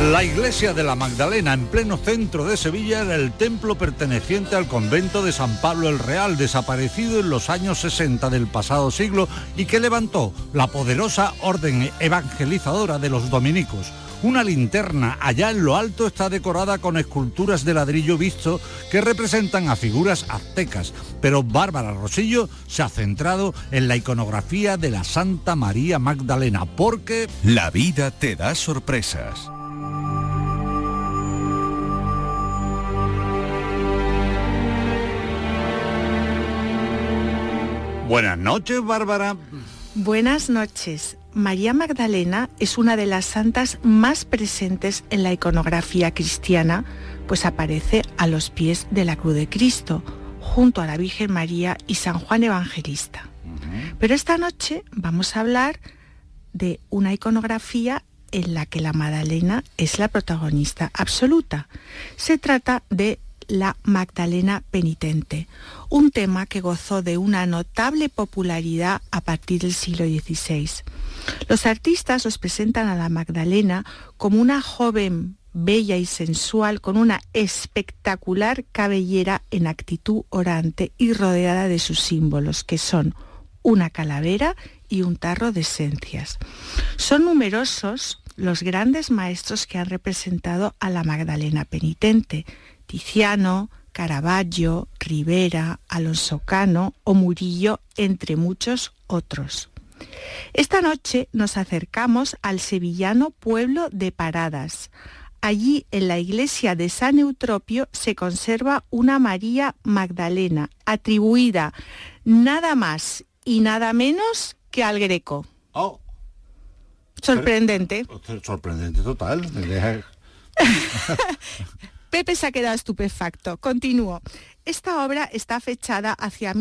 La iglesia de la Magdalena, en pleno centro de Sevilla, era el templo perteneciente al convento de San Pablo el Real, desaparecido en los años 60 del pasado siglo y que levantó la poderosa orden evangelizadora de los dominicos. Una linterna allá en lo alto está decorada con esculturas de ladrillo visto que representan a figuras aztecas, pero Bárbara Rosillo se ha centrado en la iconografía de la Santa María Magdalena, porque la vida te da sorpresas. Buenas noches, Bárbara. Buenas noches. María Magdalena es una de las santas más presentes en la iconografía cristiana, pues aparece a los pies de la cruz de Cristo, junto a la Virgen María y San Juan Evangelista. Pero esta noche vamos a hablar de una iconografía en la que la Magdalena es la protagonista absoluta. Se trata de la Magdalena penitente, un tema que gozó de una notable popularidad a partir del siglo XVI. Los artistas nos presentan a la Magdalena como una joven bella y sensual con una espectacular cabellera en actitud orante y rodeada de sus símbolos, que son una calavera y un tarro de esencias. Son numerosos los grandes maestros que han representado a la Magdalena penitente: Tiziano, Caravaggio, Rivera, Alonso Cano o Murillo, entre muchos otros. Esta noche nos acercamos al sevillano pueblo de Paradas. Allí, en la iglesia de San Eutropio, se conserva una María Magdalena, atribuida nada más y nada menos que al Greco. Oh. Sorprendente. Sorprendente total. Me deja... Pepe se ha quedado estupefacto. Continúo. Esta obra está fechada hacia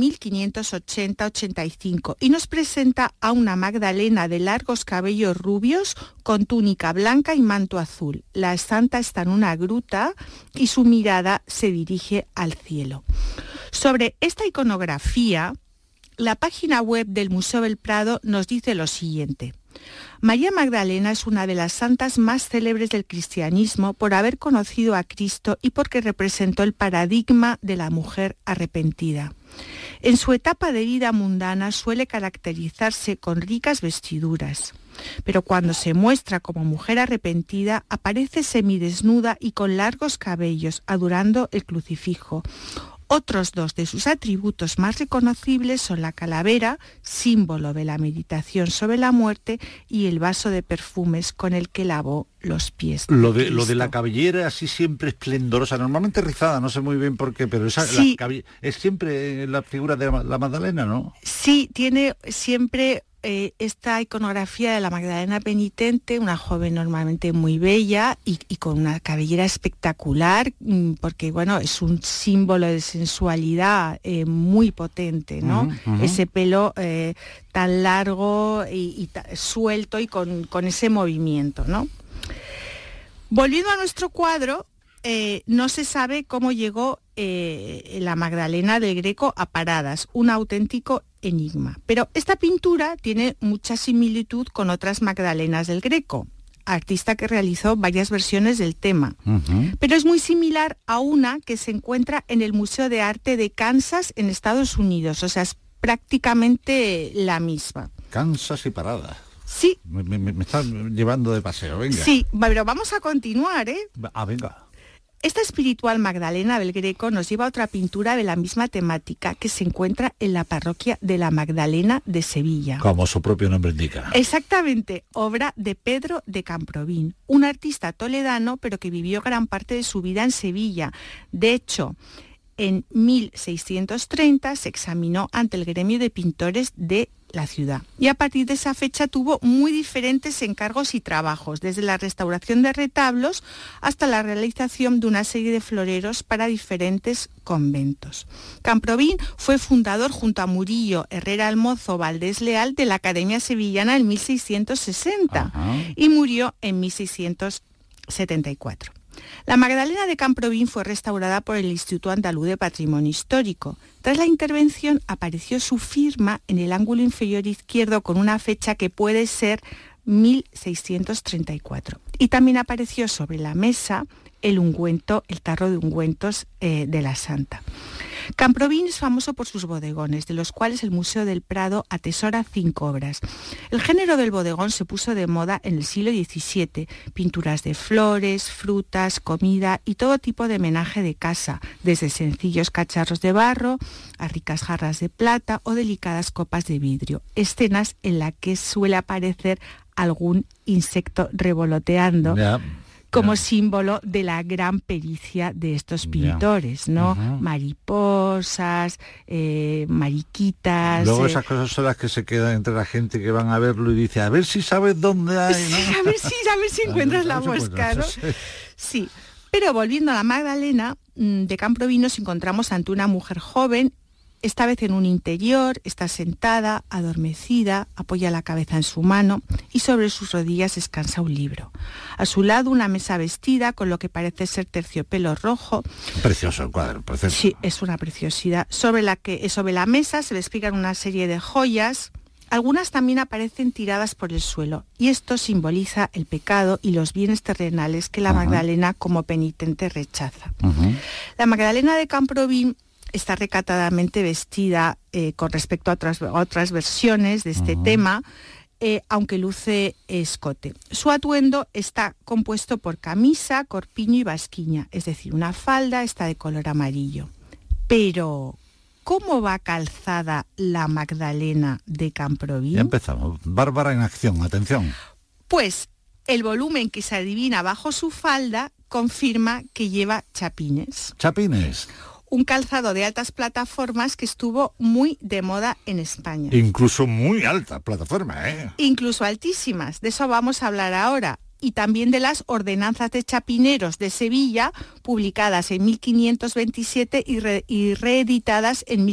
1580-85 y nos presenta a una Magdalena de largos cabellos rubios con túnica blanca y manto azul. La santa está en una gruta y su mirada se dirige al cielo. Sobre esta iconografía, la página web del Museo del Prado nos dice lo siguiente: María Magdalena es una de las santas más célebres del cristianismo por haber conocido a Cristo y porque representó el paradigma de la mujer arrepentida. En su etapa de vida mundana suele caracterizarse con ricas vestiduras, pero cuando se muestra como mujer arrepentida aparece semidesnuda y con largos cabellos, adorando el crucifijo. Otros dos de sus atributos más reconocibles son la calavera, símbolo de la meditación sobre la muerte, y el vaso de perfumes con el que lavó los pies. Lo de la cabellera así siempre esplendorosa, normalmente rizada, no sé muy bien por qué, pero esa sí, es siempre la figura de la Magdalena, ¿no? Sí, tiene siempre esta iconografía de la Magdalena penitente, una joven normalmente muy bella y con una cabellera espectacular, porque bueno, es un símbolo de sensualidad muy potente, ¿no? Ese pelo tan largo y suelto y con ese movimiento, ¿no? Volviendo a nuestro cuadro, no se sabe cómo llegó la Magdalena del Greco a Paradas, un auténtico enigma. Pero esta pintura tiene mucha similitud con otras Magdalenas del Greco, artista que realizó varias versiones del tema. Pero es muy similar a una que se encuentra en el Museo de Arte de Kansas, en Estados Unidos, o sea, es prácticamente la misma. Kansas y Paradas. Sí. Me están llevando de paseo, venga. Sí, pero vamos a continuar, ¿eh? Ah, venga. Esta espiritual Magdalena del Greco nos lleva a otra pintura de la misma temática que se encuentra en la parroquia de la Magdalena de Sevilla. Como su propio nombre indica. Exactamente, obra de Pedro de Camprubín, un artista toledano, pero que vivió gran parte de su vida en Sevilla. De hecho, en 1630 se examinó ante el gremio de pintores de la ciudad. Y a partir de esa fecha tuvo muy diferentes encargos y trabajos, desde la restauración de retablos hasta la realización de una serie de floreros para diferentes conventos. Camprubín fue fundador junto a Murillo, Herrera Almozo, Valdés Leal de la Academia Sevillana en 1660 y murió en 1674. La Magdalena de Camprubín fue restaurada por el Instituto Andaluz de Patrimonio Histórico. Tras la intervención apareció su firma en el ángulo inferior izquierdo con una fecha que puede ser 1634. Y también apareció sobre la mesa el ungüento, el tarro de ungüentos de la santa. Camprovín es famoso por sus bodegones, de los cuales el Museo del Prado atesora 5 obras. El género del bodegón se puso de moda en el siglo XVII. Pinturas de flores, frutas, comida y todo tipo de menaje de casa, desde sencillos cacharros de barro a ricas jarras de plata o delicadas copas de vidrio. Escenas en las que suele aparecer algún insecto revoloteando. Como símbolo de la gran pericia de estos pintores, ¿no? Mariposas, mariquitas... Luego esas cosas son las que se quedan entre la gente que van a verlo y dice, a ver si sabes dónde hay, ¿no? Sí, a ver si encuentras la mosca, ¿no? Sí, pero volviendo a la Magdalena de Camprovín, nos encontramos ante una mujer joven, esta vez en un interior, está sentada, adormecida, apoya la cabeza en su mano y sobre sus rodillas descansa un libro. A su lado una mesa vestida con lo que parece ser terciopelo rojo. Precioso el cuadro, precioso. Sí, es una preciosidad. Sobre la mesa se despliegan una serie de joyas. Algunas también aparecen tiradas por el suelo y esto simboliza el pecado y los bienes terrenales que la Magdalena como penitente rechaza. La Magdalena de Camprovín está recatadamente vestida con respecto a otras versiones de este tema, aunque luce escote. Su atuendo está compuesto por camisa, corpiño y basquiña, es decir, una falda está de color amarillo. Pero, ¿cómo va calzada la Magdalena de Camprovín? Ya empezamos. Bárbara en acción, atención. Pues el volumen que se adivina bajo su falda confirma que lleva chapines. ¿Chapines? Un calzado de altas plataformas que estuvo muy de moda en España. Incluso muy alta plataforma, ¿eh? Incluso altísimas, de eso vamos a hablar ahora. Y también de las ordenanzas de chapineros de Sevilla, publicadas en 1527 y reeditadas en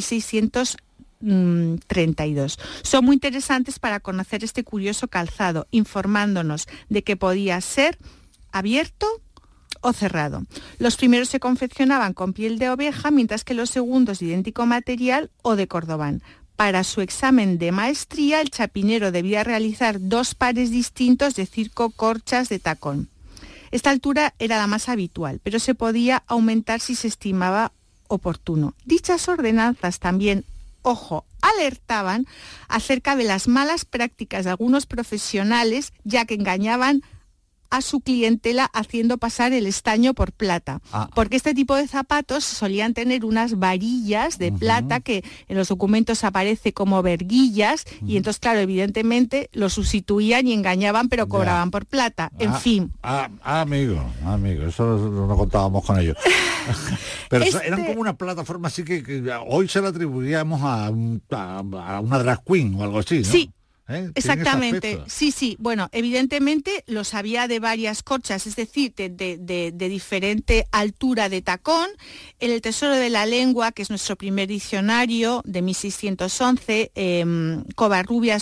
1632. Son muy interesantes para conocer este curioso calzado, informándonos de que podía ser abierto o cerrado. Los primeros se confeccionaban con piel de oveja, mientras que los segundos de idéntico material o de cordobán. Para su examen de maestría, el chapinero debía realizar 2 pares distintos de corchas de tacón. Esta altura era la más habitual, pero se podía aumentar si se estimaba oportuno. Dichas ordenanzas también, ojo, alertaban acerca de las malas prácticas de algunos profesionales, ya que engañaban a su clientela haciendo pasar el estaño por plata. Porque este tipo de zapatos solían tener unas varillas de plata que en los documentos aparece como verguillas y entonces, claro, evidentemente lo sustituían y engañaban, pero cobraban por plata. En fin. Amigo, eso lo contábamos con ellos. Pero eran como una plataforma así que hoy se la atribuíamos a una drag queen o algo así, ¿no? Sí. Exactamente, sí. Bueno, evidentemente los había de varias corchas, es decir, de diferente altura de tacón. En el Tesoro de la Lengua, que es nuestro primer diccionario de 1611, Covarrubias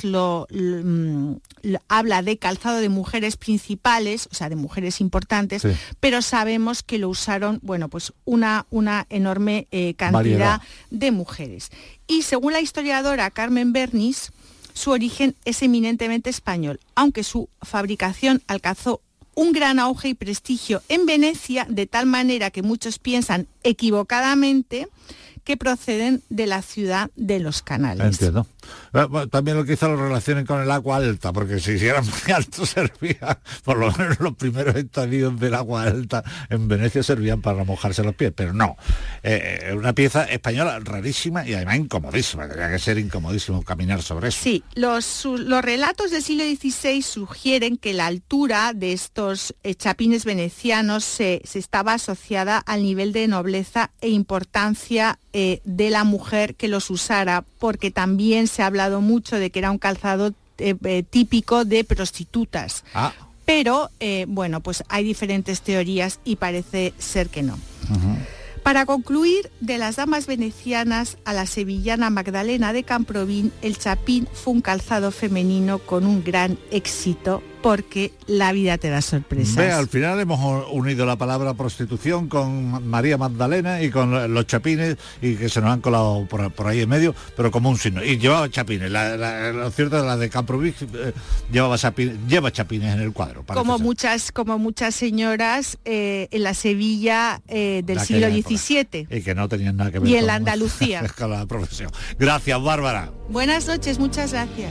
habla de calzado de mujeres principales, o sea, de mujeres importantes, sí. Pero sabemos que lo usaron, bueno, pues una enorme cantidad de mujeres. Y según la historiadora Carmen Bernis, su origen es eminentemente español, aunque su fabricación alcanzó un gran auge y prestigio en Venecia, de tal manera que muchos piensan equivocadamente que proceden de la ciudad de los Canales. Entiendo. También lo que hizo lo relacionen con el agua alta, porque si era muy alto servía, por lo menos los primeros estadios del agua alta en Venecia servían para mojarse los pies, pero no. Una pieza española rarísima y además incomodísima, tenía que ser incomodísimo caminar sobre eso. Sí, los relatos del siglo XVI sugieren que la altura de estos chapines venecianos se estaba asociada al nivel de nobleza e importancia de la mujer que los usara, porque también se ha hablado mucho de que era un calzado típico de prostitutas. Pero, bueno, pues hay diferentes teorías y parece ser que no. Para concluir, de las damas venecianas a la sevillana Magdalena de Camprovín, el chapín fue un calzado femenino con un gran éxito, porque la vida te da sorpresas. Ve, al final hemos unido la palabra prostitución con María Magdalena y con los chapines, y que se nos han colado por ahí en medio, pero como un signo. Y llevaba chapines. Lo cierto es que la de Camprovis lleva chapines en el cuadro. Como muchas señoras en la Sevilla del siglo XVII. Y que no tenían nada que ver y en la Andalucía. Con la profesión. Gracias, Bárbara. Buenas noches, muchas gracias.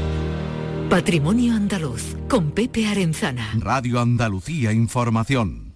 Patrimonio Andaluz, con Pepe Arenzana. Radio Andalucía Información.